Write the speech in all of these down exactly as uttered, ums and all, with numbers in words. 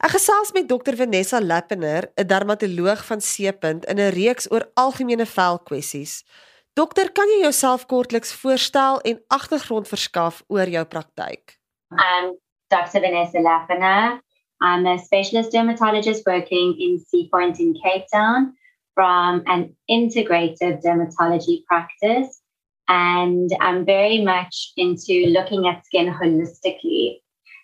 Ek gesels met dokter Vanessa Lappener, 'n dermatoloog van Seepunt in 'n reeks oor algemene velkwessies. Dokter, kan jy jouself kortliks voorstel en agtergrond verskaf oor jou praktyk? I'm Doctor Vanessa Lappener. I'm a specialist dermatologist working in Seapoint in Cape Town from an integrative dermatology practice. And I'm very much into looking at skin holistically.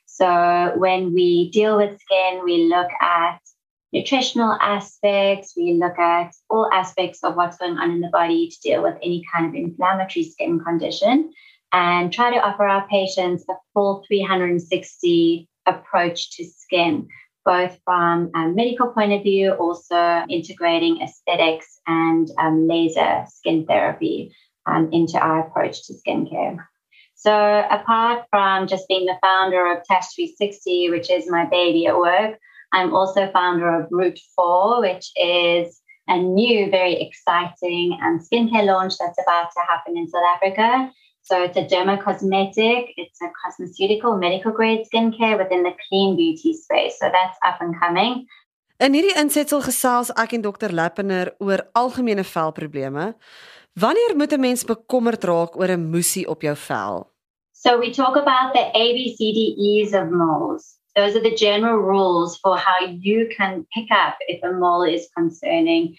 So when we deal with skin, we look at nutritional aspects, we look at all aspects of what's going on in the body to deal with any kind of inflammatory skin condition and try to offer our patients a full three hundred sixty approach to skin, both from a medical point of view, also integrating aesthetics and um, laser skin therapy um, into our approach to skincare. So apart from just being the founder of Tash three sixty, which is my baby at work, I'm also founder of Route four, which is a new, very exciting um, skincare launch that's about to happen in South Africa. So it's a dermocosmetic, it's a cosmeceutical, medical grade skincare within the clean beauty space. So that's up and coming. In hierdie insetsel gesels ek en dokter Lappener oor algemene velprobleme. Wanneer moet 'n mens bekommerd raak oor 'n moesie op jou vel? So we talk about the A B C D Es of moles. Those are the general rules for how you can pick up if a mole is concerning.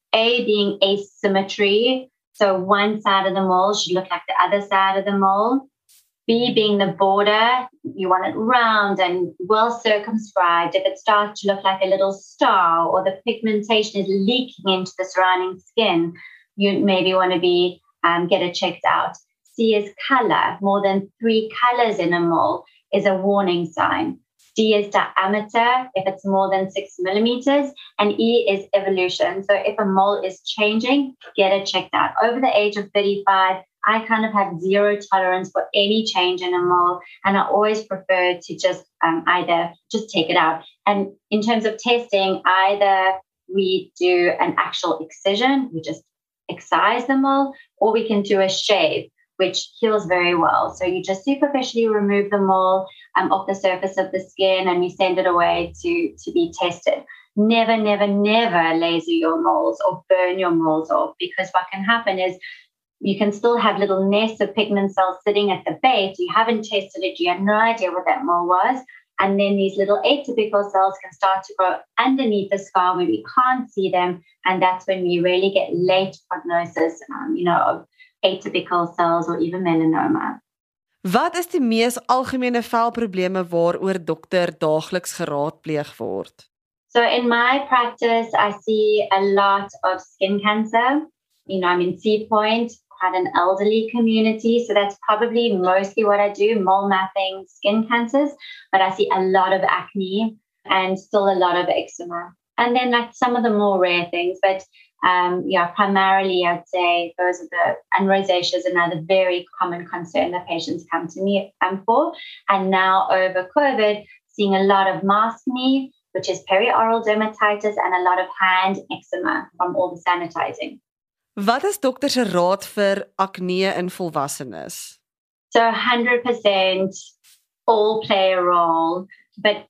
A being asymmetry. So one side of the mole should look like the other side of the mole. B being the border, you want it round and well circumscribed. If it starts to look like a little star or the pigmentation is leaking into the surrounding skin, you maybe want to be um, get it checked out. C is color. More than three colors in a mole is a warning sign. D is diameter, if it's more than six millimeters, and E is evolution. So if a mole is changing, get it checked out. Over the age of thirty-five, I kind of have zero tolerance for any change in a mole, and I always prefer to just um, either just take it out. And in terms of testing, either we do an actual excision, we just excise the mole, or we can do a shave, which heals very well. So you just superficially remove the mole um, off the surface of the skin and you send it away to, to be tested. Never, never, never laser your moles or burn your moles off, because what can happen is you can still have little nests of pigment cells sitting at the base. You haven't tested it. You have no idea what that mole was. And then these little atypical cells can start to grow underneath the scar where we can't see them. And that's when we really get late prognosis, um, you know, of atypical cells or even melanoma. Wat is die mees algemene velprobleme waaroor dokter daagliks geraadpleeg word? So in my practice, I see a lot of skin cancer. You know, I'm in Seapoint, quite an elderly community. So that's probably mostly what I do, mole mapping, skin cancers. But I see a lot of acne and still a lot of eczema. And then like some of the more rare things. But um, yeah, primarily I'd say those are the, and rosacea is another very common concern that patients come to me um, for. And now over COVID, seeing a lot of maskne, which is perioral dermatitis, and a lot of hand eczema from all the sanitizing. Wat is dokter se raad vir acne in volwassenes? So one hundred percent all play a role, but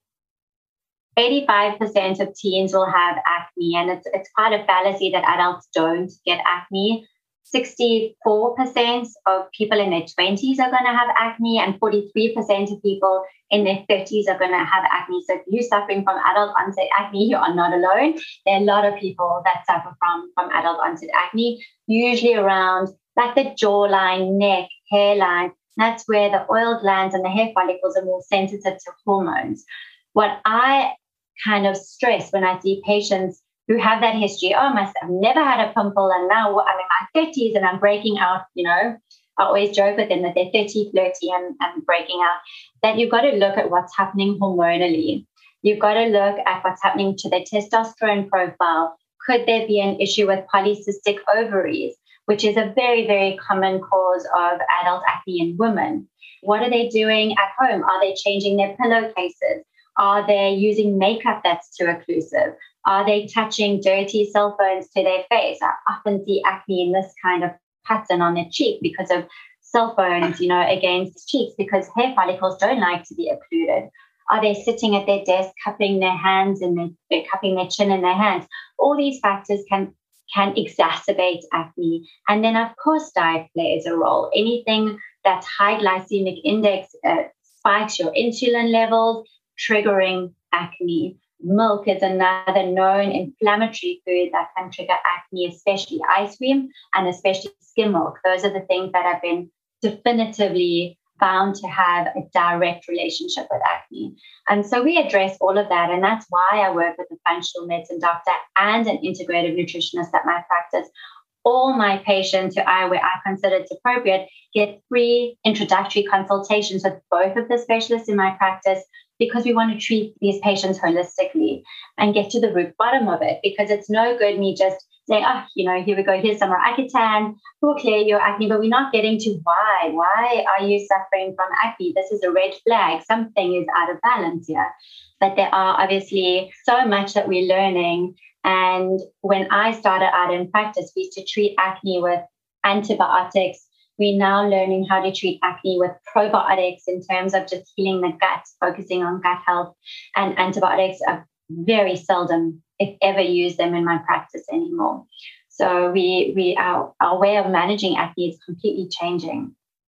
eighty-five percent of teens will have acne, and it's it's quite a fallacy that adults don't get acne. sixty-four percent of people in their twenties are going to have acne, and forty-three percent of people in their thirties are going to have acne. So if you're suffering from adult onset acne, you are not alone. There are a lot of people that suffer from, from adult onset acne, usually around like the jawline, neck, hairline. That's where the oil glands and the hair follicles are more sensitive to hormones. What I kind of stress when I see patients who have that history, oh, my, I've never had a pimple and now I'm in my thirties and I'm breaking out, you know, I always joke with them that they're thirty, flirty and, and breaking out, that you've got to look at what's happening hormonally. You've got to look at what's happening to their testosterone profile. Could there be an issue with polycystic ovaries, which is a very, very common cause of adult acne in women? What are they doing at home? Are they changing their pillowcases? Are they using makeup that's too occlusive? Are they touching dirty cell phones to their face? I often see acne in this kind of pattern on their cheek because of cell phones, you know, against cheeks, because hair follicles don't like to be occluded. Are they sitting at their desk, cupping their hands and their, they're cupping their chin in their hands? All these factors can can exacerbate acne. And then, of course, diet plays a role. Anything that's high glycemic index uh, spikes your insulin levels, triggering acne. Milk is another known inflammatory food that can trigger acne, especially ice cream and especially skim milk. Those are the things that have been definitively found to have a direct relationship with acne. And so we address all of that. And that's why I work with a functional medicine doctor and an integrative nutritionist at my practice. All my patients who I, where I consider it appropriate, get free introductory consultations with both of the specialists in my practice, because we want to treat these patients holistically and get to the root bottom of it. Because it's no good me just saying, oh, you know, here we go, here's some Roaccutane, we'll clear your acne, but we're not getting to why. Why are you suffering from acne? This is a red flag. Something is out of balance here. But there are obviously so much that we're learning. And when I started out in practice, we used to treat acne with antibiotics. We're now learning how to treat acne with probiotics in terms of just healing the gut, focusing on gut health. And antibiotics are very seldom, if ever, use them in my practice anymore. So we we our, our way of managing acne is completely changing.